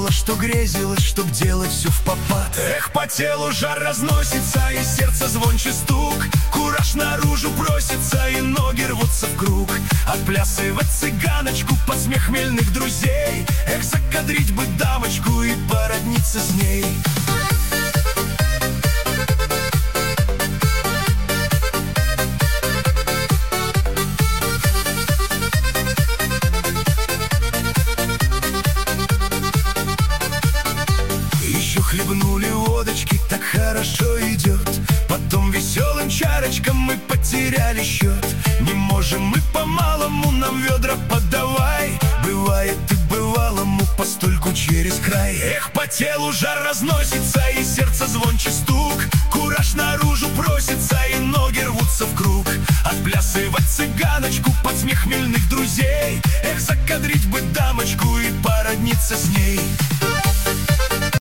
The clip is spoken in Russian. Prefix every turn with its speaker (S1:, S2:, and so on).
S1: было, что грезилось, чтоб делать все впопад. Эх, по телу жар разносится, и сердце звонче стук. Кураж наружу просится, и ноги рвутся в круг. Отплясывать цыганочку под смех хмельных друзей. Эх, закадрить бы дамочку и породниться с ней. Хлебнули водочки, так хорошо идет. Потом веселым чарочкам мы потеряли счет. Не можем мы по-малому, нам ведра подавай. Бывает и бывалому постольку через край. Эх, по телу жар разносится, и сердце звонче стук. Кураж наружу просится, и ноги рвутся в круг. Отплясывать цыганочку под смех хмельных друзей. Эх, закадрить бы дамочку и породниться с ней.